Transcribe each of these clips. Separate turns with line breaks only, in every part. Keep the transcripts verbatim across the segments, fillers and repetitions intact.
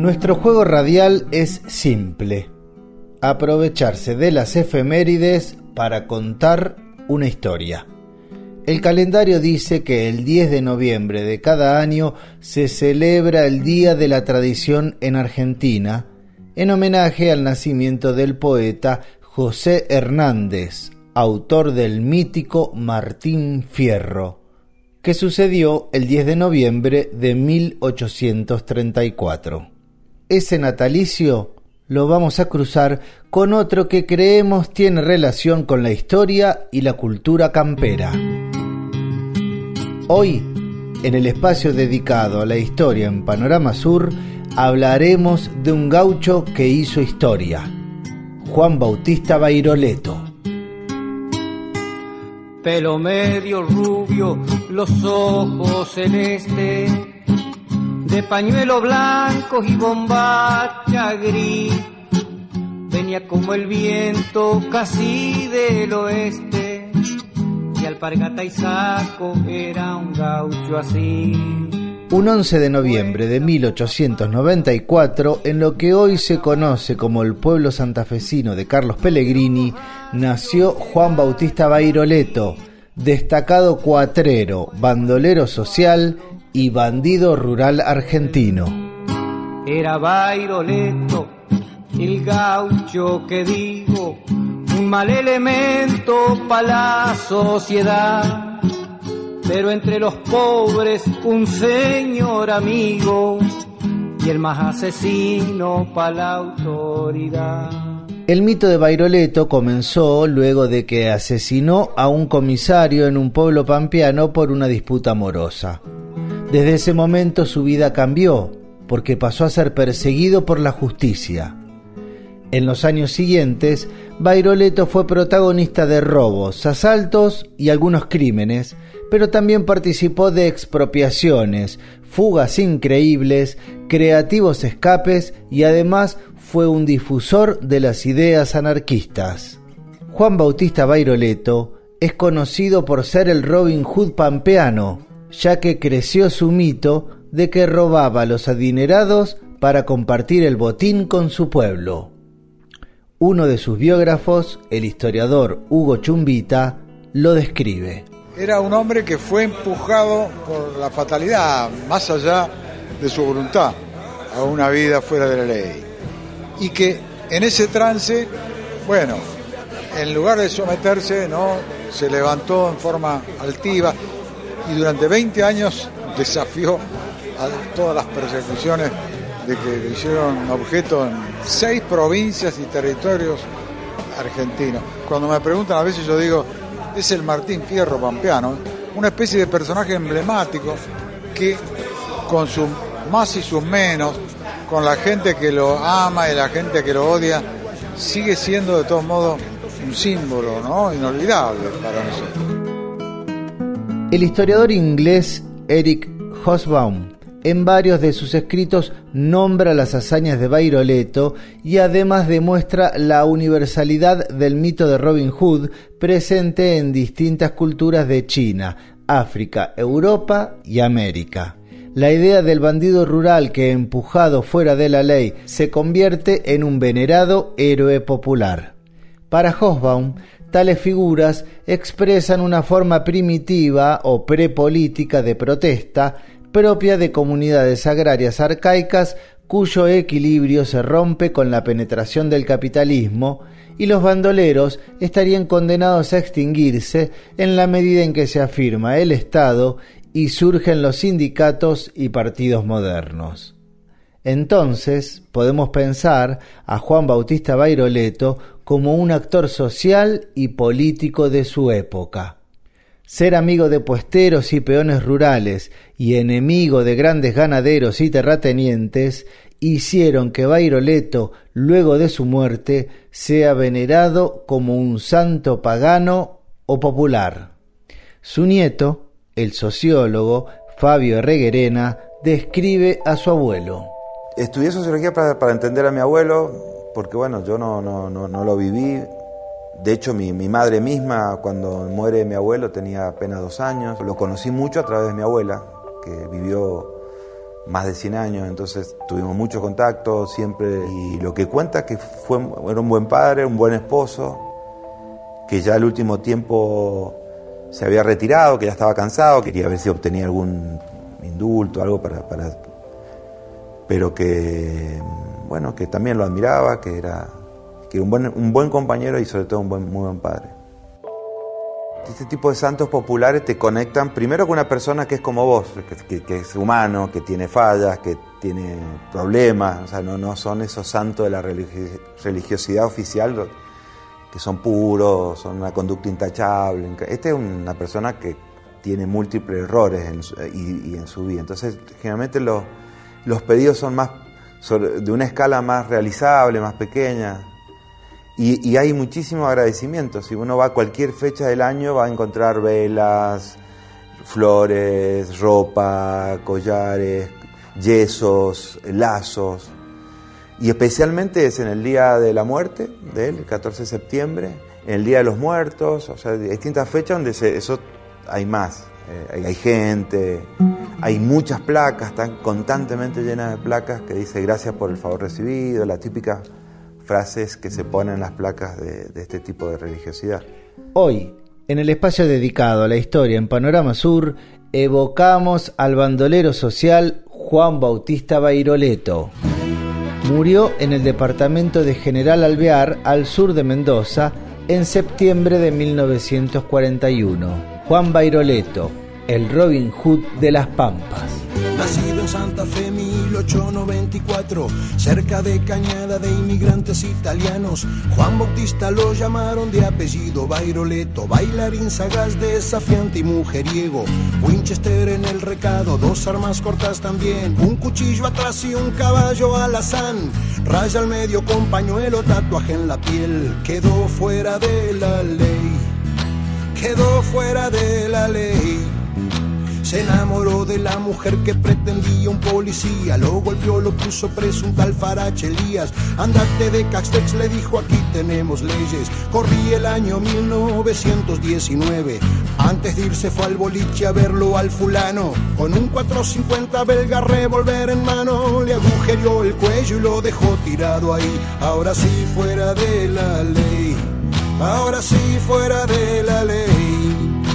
Nuestro juego radial es simple: aprovecharse de las efemérides para contar una historia. El calendario dice que el diez de noviembre de cada año se celebra el Día de la Tradición en Argentina, en homenaje al nacimiento del poeta José Hernández, autor del mítico Martín Fierro, que sucedió el diez de noviembre de mil ochocientos treinta y cuatro. Ese natalicio lo vamos a cruzar con otro que creemos tiene relación con la historia y la cultura campera. Hoy, en el espacio dedicado a la historia en Panorama Sur, hablaremos de un gaucho que hizo historia, Juan Bautista Bairoleto.
Pelo medio rubio, los ojos celestes, de pañuelo blanco y bombacha gris, venía como el viento casi del oeste, y alpargata y saco era un gaucho así.
Un once de noviembre de mil ochocientos noventa y cuatro, en lo que hoy se conoce como el pueblo santafesino de Carlos Pellegrini, nació Juan Bautista Bairoleto, destacado cuatrero, bandolero social y bandido rural argentino.
Era Bairoleto, el gaucho que digo, un mal elemento para la sociedad, pero entre los pobres un señor amigo y el más asesino para la autoridad.
El mito de Bairoleto comenzó luego de que asesinó a un comisario en un pueblo pampeano por una disputa amorosa. Desde ese momento su vida cambió, porque pasó a ser perseguido por la justicia. En los años siguientes, Bairoleto fue protagonista de robos, asaltos y algunos crímenes, pero también participó de expropiaciones, fugas increíbles, creativos escapes y además fue un difusor de las ideas anarquistas. Juan Bautista Bairoleto es conocido por ser el Robin Hood pampeano, ya que creció su mito de que robaba a los adinerados para compartir el botín con su pueblo. Uno de sus biógrafos, el historiador Hugo Chumbita, lo describe.
Era un hombre que fue empujado por la fatalidad, más allá de su voluntad, a una vida fuera de la ley. Y que en ese trance, bueno, en lugar de someterse, ¿no?, se levantó en forma altiva y durante veinte años desafió a todas las persecuciones de que le hicieron objeto en seis provincias y territorios argentinos. Cuando me preguntan a veces yo digo, es el Martín Fierro pampeano, una especie de personaje emblemático que con sus más y sus menos, con la gente que lo ama y la gente que lo odia, sigue siendo de todos modos un símbolo, ¿no?, inolvidable para nosotros.
El historiador inglés Eric Hobsbawm en varios de sus escritos nombra las hazañas de Bairoleto y además demuestra la universalidad del mito de Robin Hood presente en distintas culturas de China, África, Europa y América. La idea del bandido rural que, empujado fuera de la ley, se convierte en un venerado héroe popular. Para Hobsbawm, tales figuras expresan una forma primitiva o prepolítica de protesta propia de comunidades agrarias arcaicas cuyo equilibrio se rompe con la penetración del capitalismo, y los bandoleros estarían condenados a extinguirse en la medida en que se afirma el Estado y surgen los sindicatos y partidos modernos. Entonces podemos pensar a Juan Bautista Bairoleto como un actor social y político de su época. Ser amigo de puesteros y peones rurales y enemigo de grandes ganaderos y terratenientes hicieron que Bairoleto, luego de su muerte, sea venerado como un santo pagano o popular. Su nieto, el sociólogo Fabio Herreguerena, describe a su abuelo.
Estudié sociología para, para entender a mi abuelo, porque bueno, yo no, no, no, no lo viví. De hecho, mi, mi madre misma, cuando muere mi abuelo, tenía apenas dos años. Lo conocí mucho a través de mi abuela, que vivió más de cien años, entonces tuvimos mucho contacto siempre, y lo que cuenta es que fue, era un buen padre, un buen esposo, que ya al último tiempo se había retirado, que ya estaba cansado, quería ver si obtenía algún indulto, algo para, para pero que, bueno, que también lo admiraba, que era, que era un buen, un buen compañero y sobre todo un buen, muy buen padre. Este tipo de santos populares te conectan primero con una persona que es como vos, que, que, que es humano, que tiene fallas, que tiene problemas, o sea, no, no son esos santos de la religio- religiosidad oficial que son puros, son una conducta intachable. Este es una persona que tiene múltiples errores en su, y, y en su vida, entonces generalmente los, los pedidos son más sobre, de una escala más realizable, más pequeña. Y, y hay muchísimo agradecimiento. Si uno va a cualquier fecha del año va a encontrar velas, flores, ropa, collares, yesos, lazos. Y especialmente es en el día de la muerte de él, el catorce de septiembre, en el Día de los Muertos, o sea, hay distintas fechas donde se, eso hay más. Eh, hay, hay gente, hay muchas placas, están constantemente llenas de placas que dice gracias por el favor recibido, la típica frases que se ponen en las placas de, de este tipo de religiosidad.
Hoy, en el espacio dedicado a la historia en Panorama Sur, evocamos al bandolero social Juan Bautista Bairoleto. Murió en el departamento de General Alvear, al sur de Mendoza, en septiembre de mil novecientos cuarenta y uno. Juan Bairoleto, el Robin Hood de las Pampas.
Nacido en Santa Fe mil ochocientos noventa y cuatro, cerca de Cañada de inmigrantes italianos, Juan Bautista lo llamaron de apellido Bairoleto, bailarín sagaz, desafiante y mujeriego, Winchester en el recado, dos armas cortas también, un cuchillo atrás y un caballo alazán, raya al medio con pañuelo, tatuaje en la piel, quedó fuera de la ley, quedó fuera de la ley. Se enamoró de la mujer que pretendía un policía, lo golpeó, lo puso preso un tal Farache Elías. Andate de Castex, le dijo, aquí tenemos leyes. Corría el año mil novecientos diecinueve, antes de irse fue al boliche a verlo al fulano, con un cuatrocientos cincuenta belga revólver en mano, le agujereó el cuello y lo dejó tirado ahí. Ahora sí fuera de la ley, ahora sí fuera de la ley.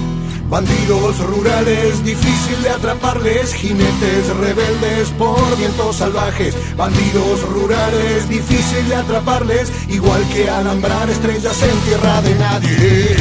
Bandidos rurales, difícil de atraparles, jinetes rebeldes por vientos salvajes. Bandidos rurales, difícil de atraparles, igual que alambrar estrellas en tierra de nadie.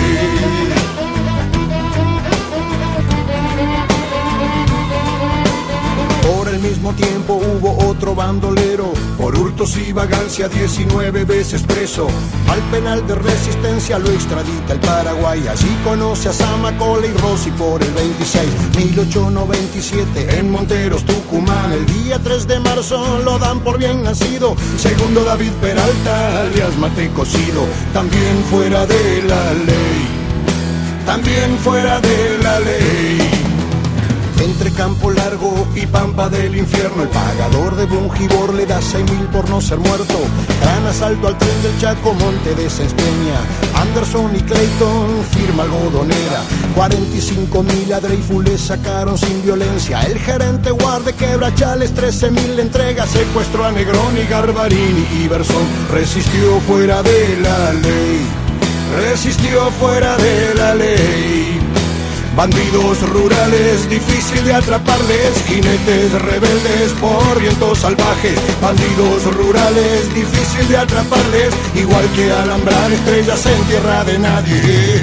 Por el mismo tiempo hubo otro bandolero, por hurtos y vagancia diecinueve veces preso. Al penal de resistencia lo extradita el Paraguay, allí conoce a Zamacola y Rossi por el veintiséis. mil ochocientos noventa y siete en Monteros, Tucumán, el día tres de marzo lo dan por bien nacido. Segundo David Peralta, alias Mate Cocido, también fuera de la ley, también fuera de la ley. Entre Campo Largo y Pampa del Infierno, el pagador de Bungibor le da seis mil por no ser muerto. Gran asalto al tren del Chaco, Monte de Sespeña, Anderson y Clayton, firma algodonera. cuarenta y cinco mil a Dreyfus le sacaron sin violencia. El gerente guarde Quebrachales, trece mil entrega. Secuestró a Negroni, Garbarini y Iverson. Resistió fuera de la ley, resistió fuera de la ley. Bandidos rurales, difícil de atraparles, jinetes rebeldes por vientos salvajes. Bandidos rurales, difícil de atraparles, igual que alambrar estrellas en tierra de nadie.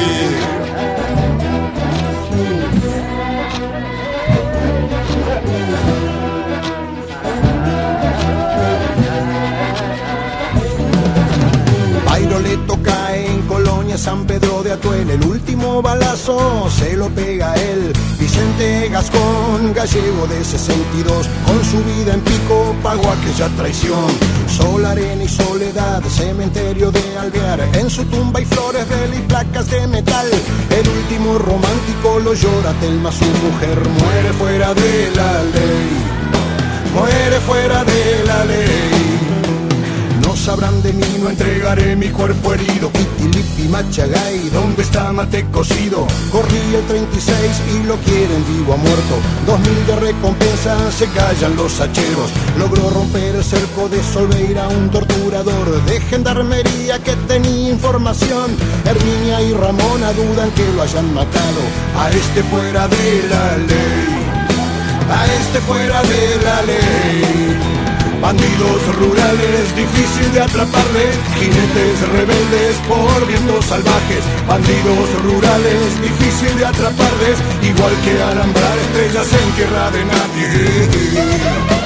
Bairoleto cae en Colonia, San Pedro de Atuel, el último balazo se lo pega él. Vicente Gascón, gallego de sesenta y dos, con su vida en pico pagó aquella traición. Sol, arena y soledad, cementerio de Alvear, en su tumba hay flores, vela y placas de metal. El último romántico lo llora Telma, su mujer muere fuera de la ley, muere fuera de la ley. No sabrán de mí, no entregaré mi cuerpo herido. Pitilipi Machagay, ¿dónde está mate cocido? Corrí el treinta y seis y lo quieren vivo o muerto. Dos mil de recompensa, se callan los hacheros. Logró romper el cerco de Solveira, un torturador de gendarmería que tenía información. Herminia y Ramona dudan que lo hayan matado. A este fuera de la ley, a este fuera de la ley. Bandidos rurales, difícil de atraparles, jinetes rebeldes por vientos salvajes. Bandidos rurales, difícil de atraparles, igual que alambrar estrellas en tierra de nadie.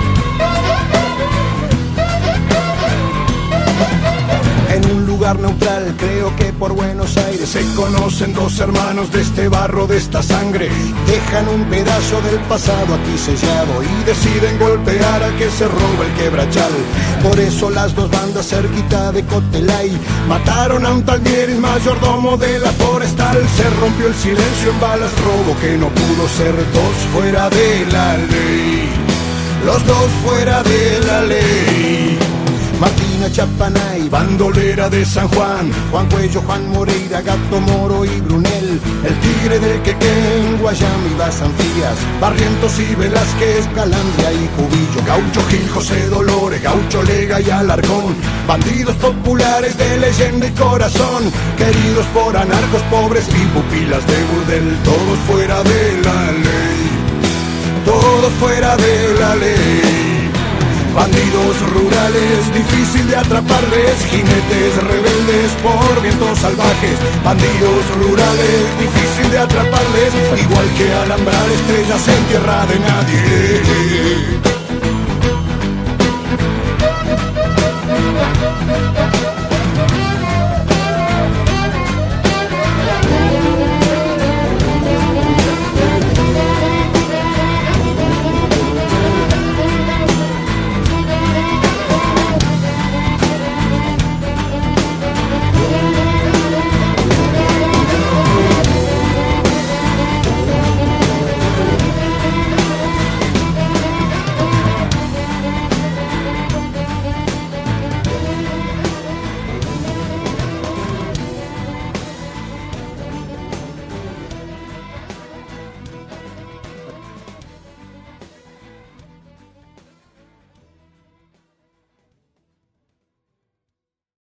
En un lugar neutral, creo que por Buenos Aires, se conocen dos hermanos de este barro, de esta sangre. Dejan un pedazo del pasado aquí sellado y deciden golpear a que se roba el quebrachal. Por eso las dos bandas cerquita de Cotelay mataron a un tal Dieris, mayordomo de la forestal. Se rompió el silencio en balas, robo que no pudo ser. Dos fuera de la ley, los dos fuera de la ley. Martina Chapanay, bandolera de San Juan, Juan Cuello, Juan Moreira, Gato Moro y Brunel, el tigre del Quequén, Guayami, Basanfías, Barrientos y Velázquez, Calandria y Cubillo, Gaucho Gil, José Dolores, Gaucho Lega y Alarcón, bandidos populares de leyenda y corazón, queridos por anarcos pobres y pupilas de burdel. Todos fuera de la ley, todos fuera de la ley. Bandidos rurales, difícil de atraparles, jinetes rebeldes por vientos salvajes. Bandidos rurales, difícil de atraparles, igual que alambrar estrellas en tierra de nadie.